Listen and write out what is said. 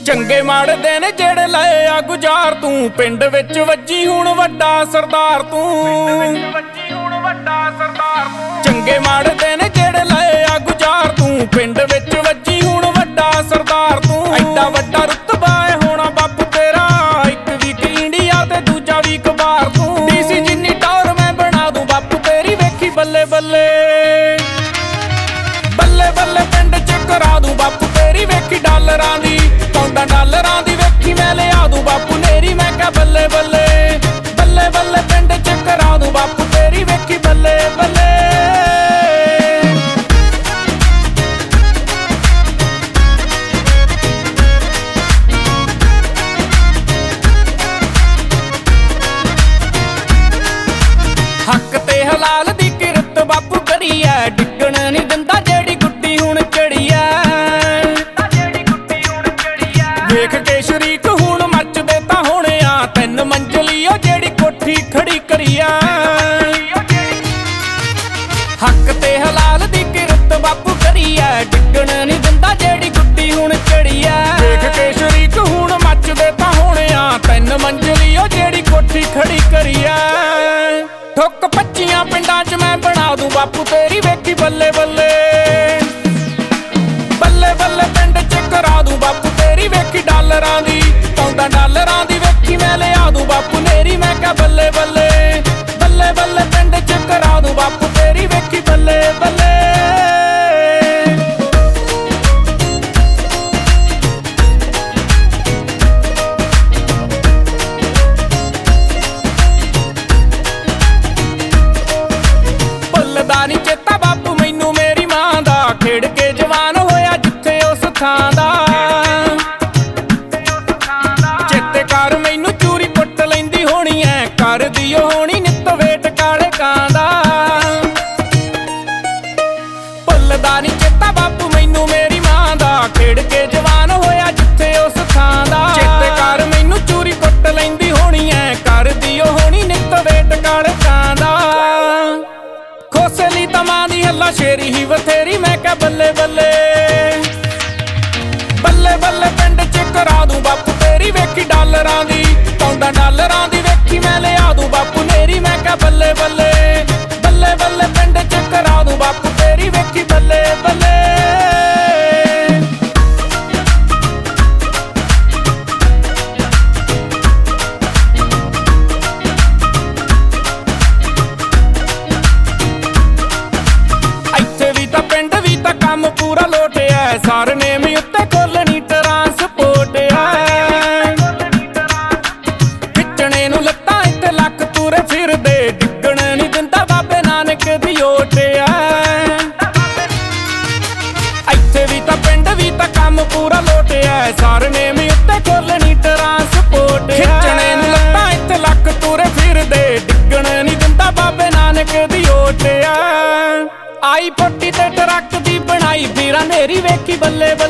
ਚੰਗੇ ਮਾੜੇ ਦਿਨ ਜਿਹੜੇ ਲਏ ਆ ਗੁਜ਼ਾਰ ਤੂੰ, ਪਿੰਡ ਵਿੱਚ ਵੱਜੀ ਹੁਣ ਵੱਡਾ ਸਰਦਾਰ ਤੂੰ। ਚੰਗੇ ਮਾੜੇ ਦਿਨ ਜਿਹੜੇ ਲਏ ਆ ਗੁਜ਼ਾਰ ਤੂੰ, ਪਿੰਡ ਵਿੱਚ ਵੱਜੀ ਹੁਣ ਵੱਡਾ ਸਰਦਾਰ ਤੂੰ। ਐਡਾ ਵੱਡਾ ਰੁਤਬਾ ਹੈ ਹੋਣਾ ਬਾਪੂ ਤੇਰਾ, ਇੱਕ ਵੀਕ ਇੰਡੀਆ ਤੇ ਦੂਜਾ ਵੀਕ ਬਾਹਰ ਤੂੰ। ਡੀਸੀ ਜਿੰਨੀ ਟੌਰ ਮੈਂ ਬਣਾ ਦੂੰ ਬਾਪੂ ਤੇਰੀ, ਵੇਖੀ ਬੱਲੇ ਬੱਲੇ ਬੱਲੇ ਬੱਲੇ ਪਿੰਡ ਚ ਕਰਾ ਦੂੰ ਬਾਪੂ ਤੇਰੀ, ਵੇਖੀ ਡਾਲਰਾਂ ਦੀ ਪੌਂਡਾਂ ਡਾਲਰਾਂ ਦੀ ਵੇਖੀ ਮੈਂ ਲਿਆ ਦੂੰ ਬਾਪੂ ਨੇਰੀ। ਮੈਂ ਕਿਹਾ ਬੱਲੇ ਬੱਲੇ ਬੱਲੇ ਬੱਲੇ ਪਿੰਡ ਚ ਕਰਾ ਦੂੰ ਬਾਪੂ ਤੇਰੀ, ਵੇਖੀ ਬੱਲੇ ਬੱਲੇ। ਹੱਕ ਤੇ ਹਲਾਲ ਦੀ ਕਿਰਤ ਬਾਪੂ ਕਰੀ ਐ, ਡਿੱਗਣ ਨੀ ਦਿੰਦਾ ਜਿਹੜੀ ਗੁੱਡੀ ਹੁਣ ਚੜੀ ਐ। ਵੇਖ ਕੇ ਸ਼ਰੀਕ ਹੁਣ ਮੱਚਦੇ ਤਾਂ ਹੋਣੇ ਆ, 3 ਮੰਜ਼ਲੀ ਓ ਜਿਹੜੀ ਕੋਠੀ ਖੜੀ ਕਰੀ ਐ। ਹੱਕ ਤੇ ਹਲਾਲ ਦੀ ਕਿਰਤ ਬਾਪੂ ਕਰੀ ਐ, ਡਿੱਗਣ ਨੀ ਦਿੰਦਾ ਜਿਹੜੀ ਗੁੱਡੀ ਹੁਣ ਚੜੀ ਐ। ਵੇਖ ਕੇ ਸ਼ਰੀਕ ਹੁਣ ਮੱਚਦੇ ਤਾਂ ਹੋਣੇ ਆ, 3 ਮੰਜ਼ਲੀ ਓ ਜਿਹੜੀ ਕੋਠੀ ਖੜੀ ਕਰੀ ਐ। ਠੁੱਕ 25 ਪਿੰਡਾਂ ਚ ਮੈਂ ਬਣਾ ਦੂੰ ਬਾਪੂ ਤੇਰੀ, ਵੇਖੀ ਬੱਲੇ ਬੱਲੇ ਬੱਲੇ ਬੱਲੇ ਪਿੰਡ ਚ ਕਰਾ ਦੂੰ ਬਾਪੂ ਤੇਰੀ, ਵੇਖੀ ਡਾਲਰਾਂ ਦੀ ਪੌਂਡਾਂ ਡਾਲਰਾਂ ਦੀ ਵੇਖੀ ਮੈਂ ਲਿਆ ਦੂੰ ਬਾਪੂ ਨੇਰੀ। ਮੈਂ ਕਿਹਾ ਬੱਲੇ ਬੱਲੇ ਬੱਲੇ ਬੱਲੇ ਪਿੰਡ ਚ ਕਰਾ ਦੂੰ ਬਾਪੂ ਤੇਰੀ, ਵੇਖੀ ਬੱਲੇ ਬੱਲੇ। ਭੁੱਲਦਾ ਨੀ ਚੇਤਾ ਬਾਪੂ ਮੈਨੂੰ ਮੇਰੀ ਮਾਂ ਦਾ, ਖੇਡ ਕੇ ਜਵਾਨ ਹੋਇਆ ਜਿੱਥੇ ਉਸ ਥਾਂ ਦਾ। ਚੇਤੇ ਕਰ ਮੈਨੂੰ ਚੂਰੀ ਪੁੱਟ ਲੈਂਦੀ ਹੋਣੀ ਐ, ਕਰਦੀ ਓ ਹੋਣੀ ਨਿੱਤ ਵੇਟ ਕਾਲੇ ਕਾਂ ਦਾ। ਭੁੱਲਦਾ ਨੀ ਚੇਤਾ ਬਾਪੂ ਮੈਨੂੰ ਮੇਰੀ ਮਾਂ ਦਾ, ਖੇਡ ਕੇ ਜਵਾਨ ਹੋਇਆ ਜਿੱਥੇ ਉਸ ਥਾਂ ਦਾ। ਚੇਤੇ ਕਰ ਮੈਨੂੰ ਚੂਰੀ ਪੁੱਟ ਲੈਂਦੀ ਹੋਣੀ ਐ, ਕਰਦੀ ਓ ਹੋਣੀ ਨਿੱਤ ਵੇਟ ਕਾਲੇ ਕਾਂ ਦਾ। ਖੋਸੇ ਲਈ ਤਾਂ ਮਾਂ ਦੀ ਹੱਲਾ ਸ਼ੇਰੀ ਹੀ ਬਥੇਰੀ, ਮੈਂ ਕਿਹਾ ਬੱਲੇ ਬੱਲੇ ਬੱਲੇ ਬੱਲੇ ਪਿੰਡ ਚ ਕਰਾ ਦੂੰ ਬਾਪੂ ਤੇਰੀ, ਵੇਖੀ ਡਾਲਰਾਂ ਦੀ ਪੌਂਡਾਂ ਡਾਲਰਾਂ ਦੀ ਵੇਖੀ ਮੈਂ ਲਿਆ ਦੂੰ ਬਾਪੂ ਨੇਰੀ। ਮੈਂ ਕਿਹਾ ਬੱਲੇ ਬੱਲੇ ਬੱਲੇ ਬੱਲੇ ਪਿੰਡ ਚ ਕਰਾ ਦੂੰ ਬਾਪੂ ਤੇਰੀ, ਵੇਖੀ ਬੱਲੇ ਬੱਲੇ। ਪਿੰਡ ਵੀ ਤਾਂ ਕੰਮ ਪੂਰਾ ਲੋਟਿਆ, ਸਰਨੇਮ ਉੱਤੇ ਖੋਲਣੀ ਟਰਾਂਸਪੋਰਟ ਐ। ਖਿੱਚਣੇ ਨੂੰ ਲੱਤਾਂ ਇੱਥੇ ਲੱਖ ਤੁਰੇ ਫਿਰਦੇ, ਡਿੱਗਣ ਨੀ ਦਿੰਦਾ ਬਾਬੇ ਨਾਨਕ ਦੀ ਓਟ ਐ। ਇੱਥੇ ਵੀ ਤਾਂ ਪਿੰਡ ਵੀ ਤਾਂ ਕੰਮ ਪੂਰਾ ਲੋਟਿਆ, ਸਰਨੇਮ ਉੱਤੇ ਖੋਲਣੀ ਟਰਾਂਸਪੋਰਟ ਐ। ਖਿੱਚਣੇ ਨੂੰ ਲੱਤਾਂ ਇੱਥੇ ਲੱਖ ਤੁਰੇ ਫਿਰਦੇ, ਡਿੱਗਣ ਨੀ ਦਿੰਦਾ ਬਾਬੇ ਨਾਨਕ ਦੀ ਓਟ ਐ। ਆਈ ਪੱਟੀ ਤੇ ਟਰੱਕ ਦੀ ਬਣਾਈ ਵੀਰਾਂ ਨੇਰੀ, ਵੇਖੀ ਬੱਲੇ ਬੱਲੇ